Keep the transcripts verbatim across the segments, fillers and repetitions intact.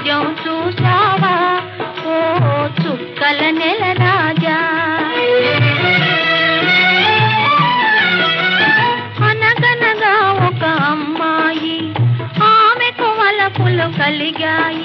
చోద్యం చూసావా ఓ చుక్కల నెల రాజా. అనగనగా ఒక అమ్మాయి, ఆమెకు వలపులు కలిగాయి.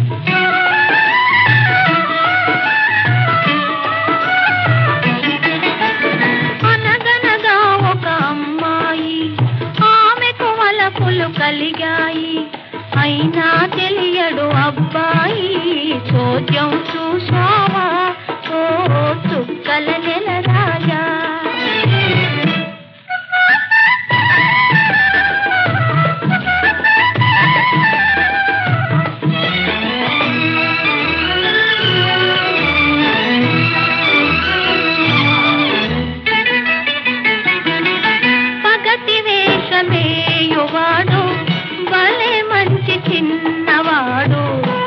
అనగనగా ఒక అమ్మాయి, ఆమెకు వలపులు కలిగాయి. అయినా తెలియడు అబ్బాయి, చోద్యం చూసావా ఓ చుక్కల నెల రాజా. పగటి వేషమేయువాడు, భలే మంచి చిన్నవాడు.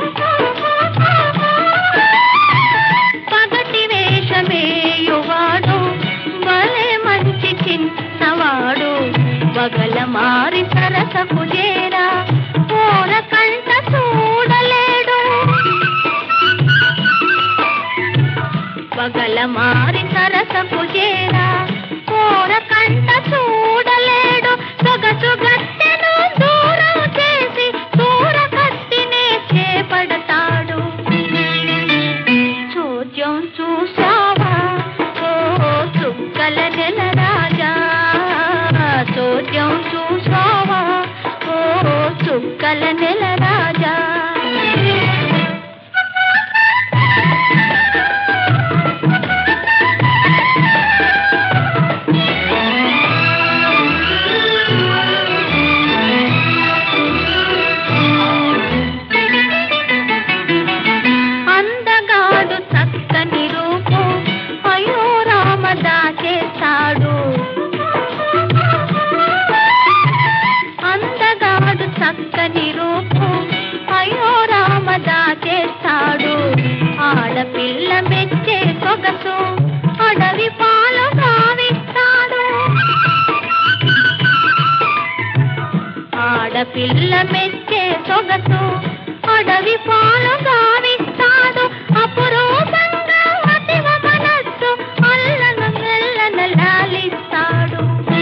పగటి వేషమేయువాడు, భలే మంచి చిన్నవాడు. పగల మారి సరసపు చేరా, ఓర కంట చూడలేడు. పగల మారి సరసపు చేరా, ఓర కంట చూడలేడు. సొగసు గట్టెను దూరం చేసి దూర కట్టినే చేపడతాడు. చోద్యం చూసావా ఓ చుక్కల నెల రాజా. చోద్యం చూసావా ఓ చుక్కల నెల రాజా. అందగాడు చక్కని రూపు, అయ్యో రామ దాచేస్తాడు. అందగాడు చక్కని రూపు, అయ్యో రామ దాచేస్తాడు. ఆడపిల్ల మెచ్చే సొగసు, అడవి పాలు గావిస్తాడు. ఆడపిల్ల మెచ్చే సొగసు, అడవి పాలు గావిస్తాడు. అపురూపంగా అతివ మనస్సు, అల్లను మెల్లన లాలిస్తాడు.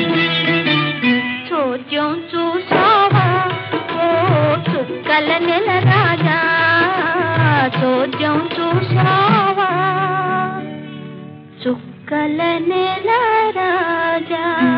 చోద్యం చూసావా ఓ చుక్కల నెల రాజా. చోద్యం చూసావా చుక్కల నెల రాజా.